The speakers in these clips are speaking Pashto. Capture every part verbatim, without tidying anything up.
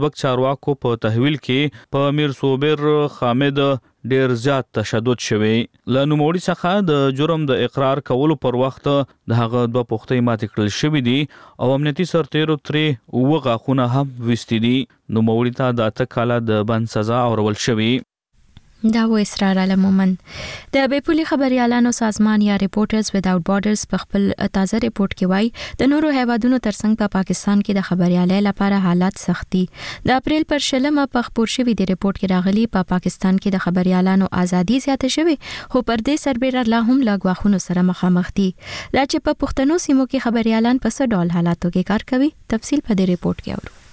وک چارواکو په تحویل کې په میر صابر حامد ډیر زیات تشدد شوی. له نوموړي څخه د جرم د اقرار کولو پر وخت د هغه دوه پوښتنې ماتې کړل شوې دي او امنیتي سرتیرو ترې اووه غاښونه هم ویستي دي. نوموړي ته د اته کاله د بند سزا اورول شوې. دا و اسرار علمومن د بیپولي خبريالانو سازمان یا ریپورټرز ویداوټ بارډرز په خپل تازه ریپورت کې وایي د نورو هیوادونو ترڅنګ په پا پاکستان کې د خبريالۍ لپاره حالات سختي. د اپریل پر شلمه په خبر شوی دی ریپورت کې راغلي په پا پاکستان کې د خبريالانو ازادي زیاته شوی خو پر دې سربېره لا هم لاګواخونو سره مخامخ دي. دا چې په پښتنو سیمو کې خبريالان په څه ډول حالاتو کې کار کوي تفصیل په دې ریپورت کې اورو.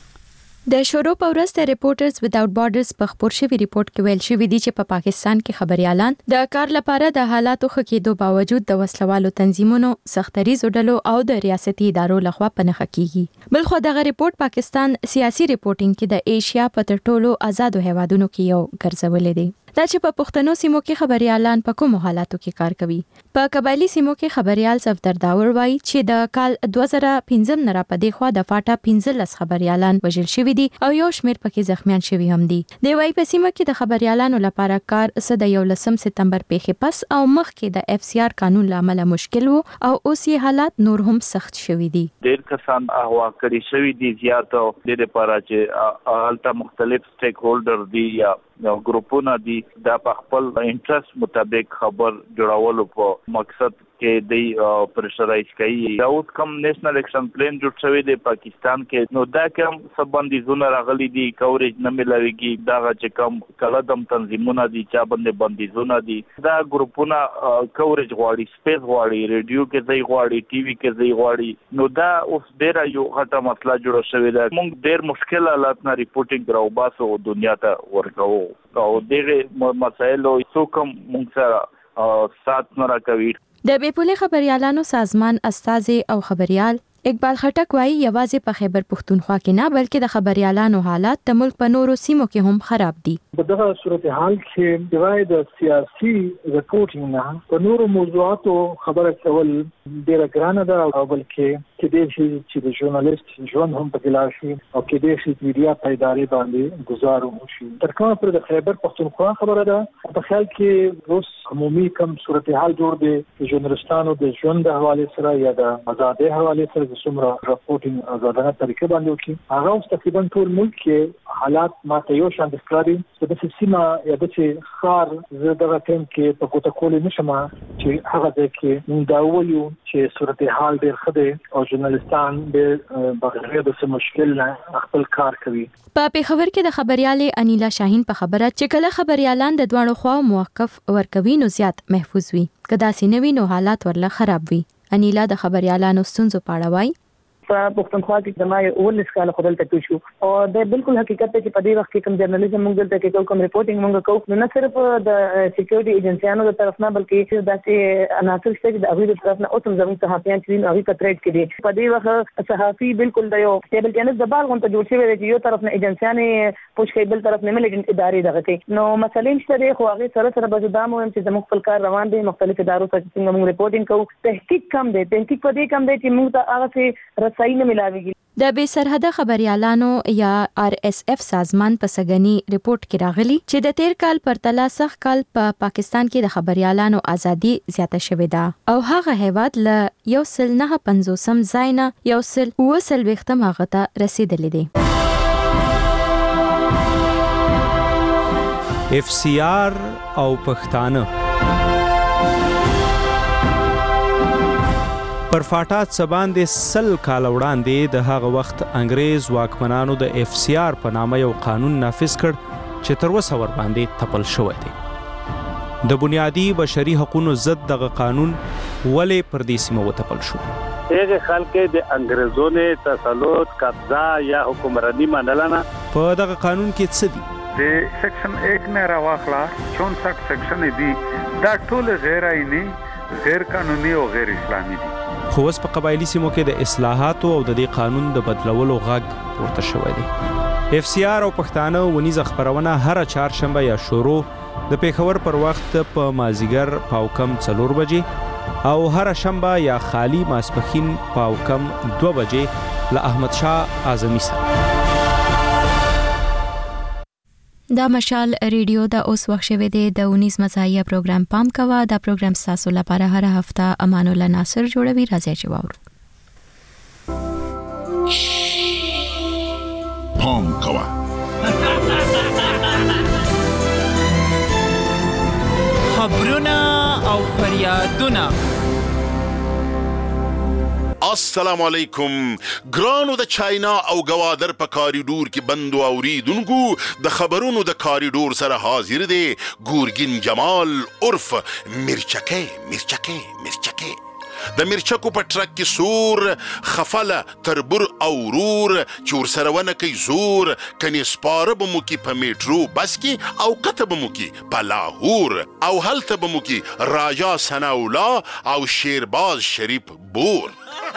د شروع په ورځ د ریپورټرز ویداوټ بارډرز په خبر شوی ریپورت کې ویل شوی دی چې په پا پاکستان کې خبريالان د کار لپاره د حالاتو ښه کېدو باوجود د وسلوالو تنظیمونو سختریزو ډلو او د ریاستي ادارو لخوا پنهخ کیږي. بل خو دغه ریپورت پاکستان سیاسي ریپورټینګ کې د ایشیا په تر ټولو آزادو هیوادونو کې یو ګرځولې دی. دا چې په پښتنو سیمو کې خبريالان په کومو حالاتو کې کار کوي. په قبایلی سیمو کې خبريال صفدر داور وایي چې د کال دوه زره پنځم نه را پدې خوا د فاټا پنځلس خبريالان وژل شوي دي او یو شمېر پکې زخمیان شوي هم دي. دی وايي په سیمه کې د خبريالانو لپاره کار څه د یولسم سپتمبر پیښې پس او مخکې د اف سی آر قانون لامل مشکل وو او اوس یې حالات نور هم سخت شوي دي. ډېر کسان احوا کړی شوي دي زیات او د لپاره چې الته مختلف سټیک هولډر دي یا ګروپونه دي دا په خپل انټرست مطابق خبر جوړولو په مقصد کې دی پرشرایز کوي. دا اوس کوم نېشنل اکشن پلان جوړ شوی دی پاکستان کې نو دا کوم سبندي زونه راغلي دي کوریج نه ملويږي دا چې کوم کلدم تنظیمونه دي چا باندې بندي زونه دي دا ګروپونه کوریج غواړي سپیس غواړي ریډیو کې ځای غواړي ټي وي کې ځای غواړي نو دا اوس ډیر یو غټه مسله جوړه شوې ده. موږ ډیر مشکل حالات نه ریپورټینګ راو باسو دنیا ته ورکو او دغه مسایلو څوک موږ سره سات نه راکوي. د بیپولي خبريالانو سازمان استاذ او خبريال اقبال خټک وايي یوازې په خیبر پښتونخوا کې نه بلکې د خبريالانو حالات د ملک په نورو سیمو کې هم خراب دي. په دغه صورتحال کې دوای د سیاسي ریپورټینګ نه په نورو موضوعاتو خبره کول ډیره ګرانه ده او بلکې کې د شي چې د ژورنالیست ژوند هم په ګلار شي او کې د شي میډیا پایداري باندې گزارو شي. تر کومه پر د خیبر پښتونخوا خبره ده په خیال کې اوس عمومي کم صورتحال جوړ دی ژورنالستانو د ژوند د حواله سره یا د آزادۍ حواله سره څومره راپورټینګ آزادانه طریقې باندې وکړي هغه اوس تقریبا ټول ملک کې حالات ماته یو شان ښکاري. د سیمه یا د خار زه دغه ټیم کې په کوټه کولې نشم چې هغه ځکه کې موږ دا وایو چې صورتحال ډېر ښه دی او ژورنالستان د بغیر د څه مشکل نه خپل کار کوي. په پیښور کې د خبريالې انیلا شاهین په خبره چې کله خبريالان د دوه خوا موقف ورکوي نو زیات محفوظ وي کدا سینوي نو حالات ورله خراب وي. انیلا د خبريالانو ستونزو په اړه وایي په پښتونخوا کې د ما ولس کاله خدل ته شو او د بالکل حقیقت ته چې په دې وخت کې کوم جرنالیزم موږ دلته کې کوم ریپورټینګ موږ کوو نه صرف د سکیورټي ایجنسیانو د طرف نه بلکې د داسې عناصر چې د هغوی د طرف نه اوسم زموږ صحافیان چې هغوی په تریډ کې دي په دې وخت صحافي بالکل د یو ټیبل ټینس د بال غونډه جوړ شوی دی چې یو طرف نه ایجنسیانې پوښ کوي بل طرف نه ملګري ادارې دغه کوي نو مسلې شته دی خو هغه سره سره به دا مو هم چې زموږ خپل کار روان دي مختلف ادارو ته چې موږ ریپورټینګ کوو تحقیق کم دی تحقیق په دې کم دی چې موږ ته هغه څه رسایي نه ملاويږي. د بې سرحده خبريالانو یا آر اس اف سازمان په سګنی ریپورت کې راغلي چې د تیر کال پرتله سخت کال په پا پاکستان کې د خبريالانو ازادي زیاته شوې ده او هغه هیواد له یو سل نه پنځوسم ځای نه یو سل اوه څلوېښتم هغه ته رسیدلی دی. اف سی آر او پښتانه پر فاټات سباندې سل کال وړاندې د هغه وخت انګريز واکمنانو د اف سی آر په نامه یو قانون نافذ کړ چې تر اوسه ور باندې تپل شوی دی. د بنیادی بشري حقوقو ضد دغه قانون ولې پر دې سیمه وتپل شو؟ هغه خلک د انګريزونو تسلط قبضه یا حکمرانی منلنه په دغه قانون کې څه دي؟ د سیکشن ایک نه راوخلا چونسठ سیکشن دي دا ټول غیر آئینی غیر قانوني او غیر اسلامي دي. خو اوس په قبایلی سیمو کې د اصلاحاتو او د دې قانون د بدلولو غږ پورته شوی دی. اف سی آر او پښتانه ونیزه خبرونه هر چهارشنبه یا شروع د پیښور پر وخت په مازیګر پاو کم څلور بجې او هر شنبه یا خالی ماسپښین پاو کم دوه بجې له احمد شاه اعظمي سره. دا مشال ریډیو دا اوس وخت شوه دی د اونیس مزاحیه پروګرام پام کوا دا پروګرام تاسو لپاره هر هفته امان الله ناصر جوړوي راځي چې واورو پام کوا خبرونه او فریادونه السلام علیکم ګرانو د چاینا او گوادر په کاریډور کې بندو اوریدونکو د خبرونو د کاریډور سره حاضر دی ګورګین جمال عرف مرچکه مرچکه مرچکه د مرچکو په ټرک کې سور خفله تربور او رور چور سرونه کوي زور کني سپاره بمو کې په میټرو بس کې او کته بمو کې په لاهور او هلته بمو کې راجا ثناءالله او شیرباز شریف بور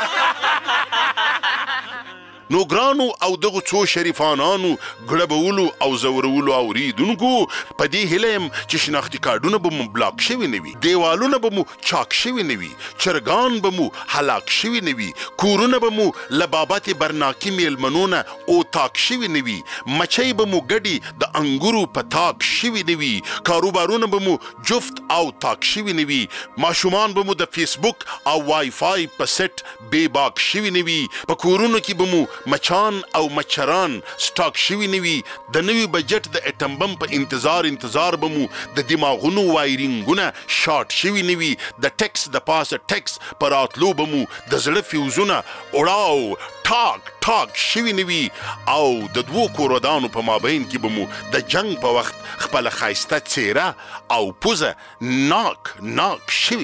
نو ګرانو او دغه څو شریفانانو ګړبولو او زورولو اوریدونکو په دې هلم چې شناختی کارډونه به مو بلاک شوي نه وي دیوالونه به مو چاک شوي نه وي چرګان به مو هلاک شوي نه وي کورونه به مو له بابت برناکي میلمنونه او تاک شوي نه وي مچۍ به مو ګډي د انګورو په تاک شوي نه وي کاروبارونه به مو جفت او تاک شوي نه وي ماشومان به مو د فیسبوک او وای فای په سیټ بې باک شوي نه وي په کورونو کې به مو مچان او مچران سټاک شوي نه وي د نوي بجټ د اټم بم په انتظار انتظار به مو د دماغونو وایرینګونه شارټ شوي نه وي د ټیکس د پاسه ټیکس په راتلو به مو د زړه فیوزونه اړاو ټاک ټاک شوي نه وي او د دوو کورودانو په مابین کې به مو د جنگ په وخت خپله ښایسته څیره او پوزه ناک ناک شوي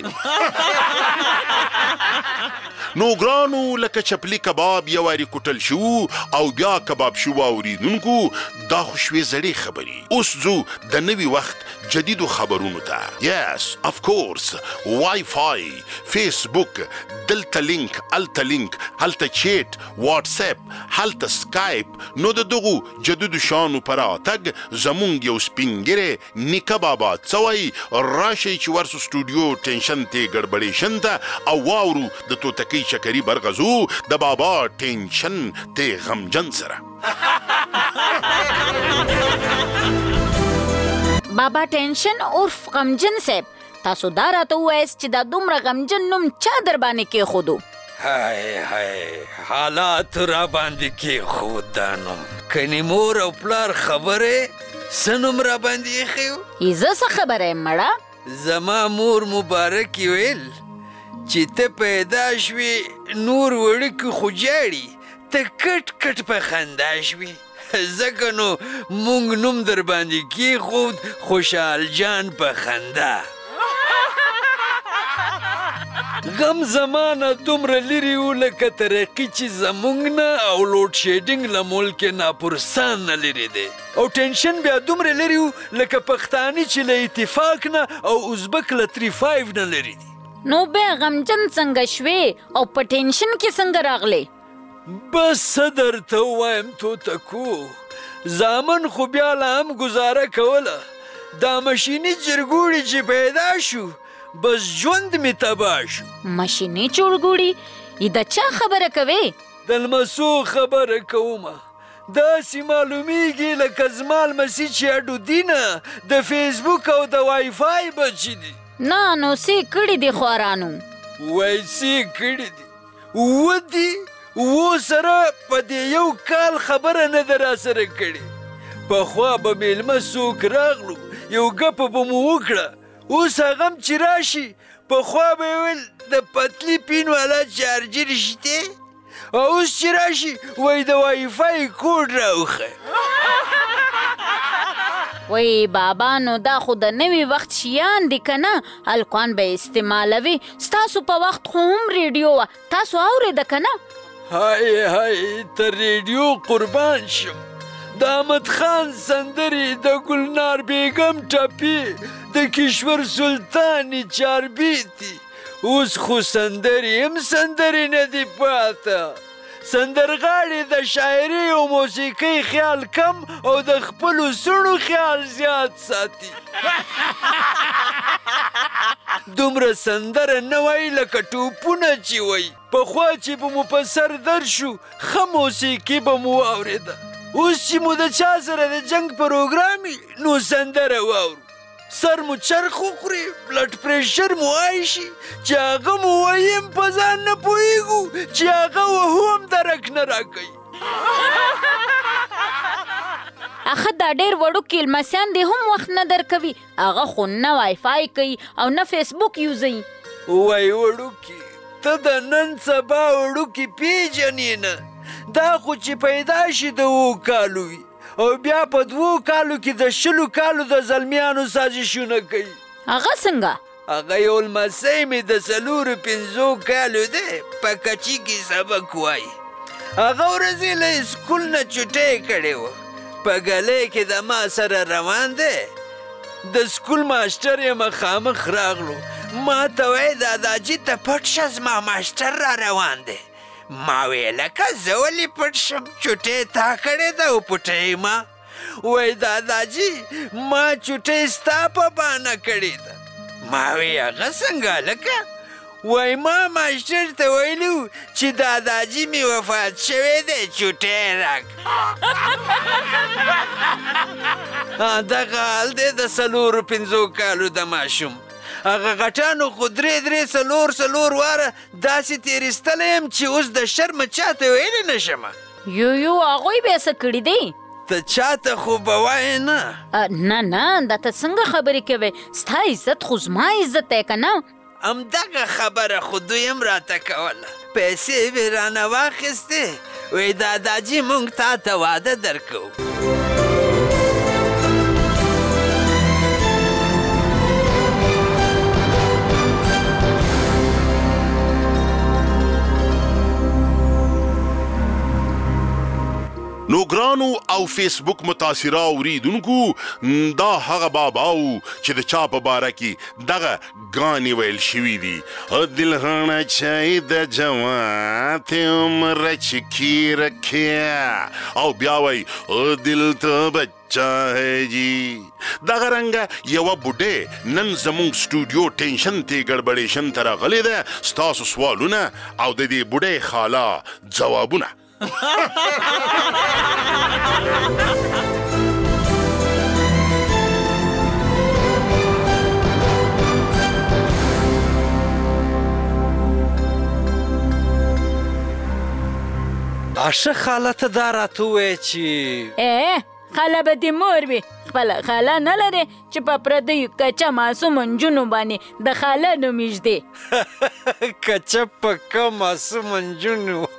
نو ګرانو لکه چپلی کباب یو واري کوټل شو او بیا کباب شو اوریدونکو دا خو شوې زړې خبرې اوس ځو د نوي وخت جدیدو خبرونو ته یس اف کورس وای فای فیسبوک دلته لینک الته لینک هلته چیټ واتس اپ هلته سکایپ نو د دغو جدیدو شانو پر راتګ زمونږ یو سپینګیری نیکه بابا څه وایي راشئ چې ورسو سټوډیو ټینشن ته ګډبډېشن ته او واورو د توتکۍ شکري برغزو د بابا ټینشن ته غمجن سره بابا ټینشن عرف غمجن صاحب تاسو دا راته ووایاست چې دا دومره غمجن نوم چا در باندې کېښودو های های حالات را باندې کېښود دا نوم کني مور او پلار خبرې څه نوم را باندې ایښی زه څه خبره یم مړه زما مور مبارک ویل چې ته پیدا شوې نور وړکي خو جاړي ته کټ کټ په خندا شوې ځکه نو مونږ نوم در باندې کېښود خوشحال جان په خندا غم زمانه دومره لرې و لکه ترقي چې زمونږ نه او لوډ شیډینګ له ملک ناپرسان نه لرې دی او ټینشن بیا دومره لرې و لکه پښتاني چې له اتفاق نه او ازبک له تھری فایو نه لرې دي نو بیا غمجن څنګه شوې او په ټینشن کې څنګه راغلې بس څه درته ووایم توتکو زامن خو بیا لا هم ګزاره کوله دا مشیني جرګوړي چې پیدا شو بس ژوند می تباه شو مشیني چورګوړي د چا خبره کوې د لمسو خبره کومه داسې معلومیږي لکه زما لمسي چې اډو دینه د فیسبوک او د وای فای بچي دي نه نو څه کړي دي خوارانو وای څه کړي دي ودي و سره په دې یو کال خبره نه ده راسره کړې پخوا به میلمه څوک راغلو یو ګپه به مو وکړه اوس هغه هم چې راشي پخوا به یې ویل د پتلي پین والا چارجر شته او اوس چې راشي وایي د وای فای کوډ راوښه وای بابا نو دا خو د نوي وخت شیان دي که نه هلکان به استعمالوي ستاسو په وخت خو هم ریډیو وه تاسو اورېده که نه های های تر ریډیو قربان شم د احمد خان سندرې د ګلنار بیګم ټپې د کشور سلطانې چاربیتي اوس خو سندرې هم سندرې نه دي پاته سندرغاړي د شاعري او موسیقۍ خیال کم او د خپلو سړو خیال زیات ساتي دومره سندره نه وایي لکه ټوپونه چې وایي پخوا چې به مو په سر در شو ښه موسیقي به مو واورېده اوس چې مو د چا سره د جنگ پروګرام نو سندره واورو، سر مو چرخ وخوري، بلډ پریشر مو های شي، چې هغه مو وایم په ځان نه پوهېږو چې هغه وهو هم درک نه راکوي. اخه دا ډېر وړوکي لمسیان دې هم وخت نه درکوي، هغه خو نه وای فای کوي او نه فیسبوک یوزوي. وای وړوکي، ته د نن سبا وړوکي پیژنې نه، دا خو چې پیدا شي د اوو کالو وي او بیا په دوو کالو کې د شلو کالو د زلمیانو سازشونه کوي. هغه څنګه؟ هغه یو لمسی مې د څلورو پنځو کالو دی، په کچي کې سبق وایي. هغه ورځې له سکول نه چوټۍ کړې وه، په ګلۍ کې د ما سره روان دی. د سکول ماشټر یې مخامخ راغلو، ما ته وایي داداجي ته پټ شه، زما ماشټر را روان دی. ما ویې لکه زه ولې پټ شم، چوټۍ تا کړې ده او پټۍ ما. وایي داداجي ما چوټۍ ستا په بانه کړې ده. ما وایي هغه څنګه لکه؟ وای ما ماشټر ته ویلو چې داداجي مې وفات شوی دی، چوټۍ راک. دغه حال دی د څلورو پنځو کالو د ماشوم. هغه غټانو خو درې درې څلور څلور واره داسې تېرېستلی یم چې اوس د شرمه چاته ویلی نه شمه. یو یو هغوی بیا څه کړي دی؟ ته چاته خو به وایې نه. نه نه دا ته څنګه خبرې کوې؟ ستا عزت خو زما عزت دی که نه؟ همدغه خبره خو دوی هم راته کوله. پیسې مې رانه واخیستې، وایي داداجي موږ تا ته واده درکوو. نو ګرانو او فیسبوک متاثره اوریدونکو، دا هغه باباو چې د چا په باره کې دغه ګانې ویل شوي دي. دل رڼا چای د جوات عمر چکی رکھیا، او بیا وایي دل ته بچا ہے جی. دغه رنګه یوه بوډۍ نن زموږ سټوډیو ټینشن ته ګډبډېشن ته راغلې ده. ستاسو سوالونه او د دې بوډۍ خاله ځوابونه. باشه خاله ته دا راته ووایه چې ای خاله به دې مور وي، خپله خاله نه لرې چې په پردیو کچه معصومو نجونو باندې د خاله نوم ایږدې. کچه پکه معصومو نجونو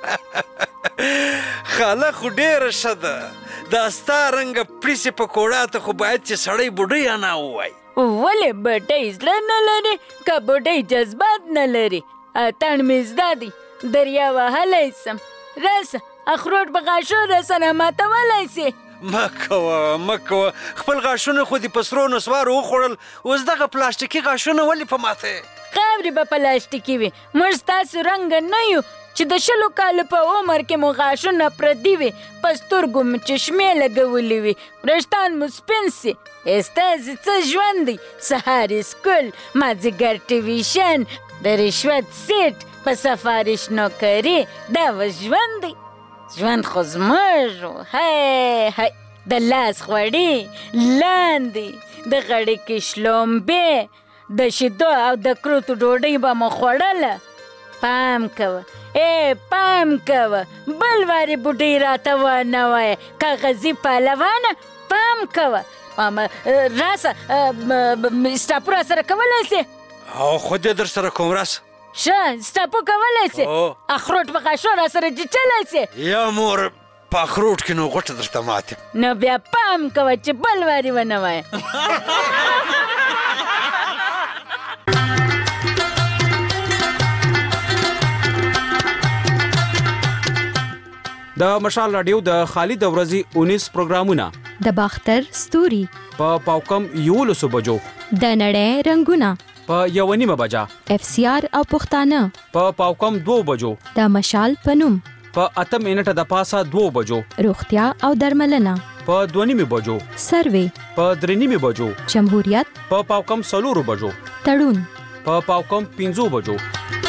خاله خو ډېره ښه ده. دا ستا رنګه پړیسې پکوړه ته خو باید چې سړی بوډۍ انا ووایي. ولې بډۍ زړه نه لري که بډۍ جذبات نه لري؟ اتڼ مې زده دی، دریا وهلی سم، راسه اخروټ په غاښو راسره ماتولی سې. مه کوه مه کوه، خپل غاښونه خو دې په سرو نسوارو وخوړل، اوس دغه پلاستیکي غاښونه ولې په ماته؟ خاورې به پلاستیکي وي، موږ ستاسو رنګه نه یو چې د شلو کالو په عمر کې مو غاښونه پردي وي، په سترګو مو چشمې لګولې وي، وریښتان مو سپین سي. ستاسې څه ژوند دی؟ سهار سکول، مازدیګر ټیویشن، د رشوت سیټ، په سفارش نوکري، دا و ژوند دی؟ ژوند خو زموږ و. هی هی د لاس خوړې لاندې، د غړکې شلومبې، د شیدو او د کروتو ډوډۍ به مو خوړله. پام کوه ای پام کوه، بل وارې بوډۍ راته ونه وایه کاغذي پهلوانه. پام کوه. راسه سټاپو را سره کولی سې؟ او خو دې در سره کوم، راسه. ښه سټاپو کولی سې؟ اخروټ په غاښو را سره چیچلی سې؟ یا مور په اخروټ کې نو غوټه درته ماتې. نو بیا پام کوه چې بل وارې ونه وایه. د مشال رادیو د خالد ورځي اونیس پروګرامونه د باختر ستوري په پاوکم یولسو بجو، د نړۍ رنگونه په یو نیمه بجا، اف سی آر او پښتانه په پاوکم دو بجو، د مشال پنوم په اته منټه د پاسه دو بجو، روغتیا او درملنه په دوه نیمه بجو، سروي په درې نیمه بجو، جمهوریت په پاوکم سلورو بجو، تړون په پاوکم پنځو بجو.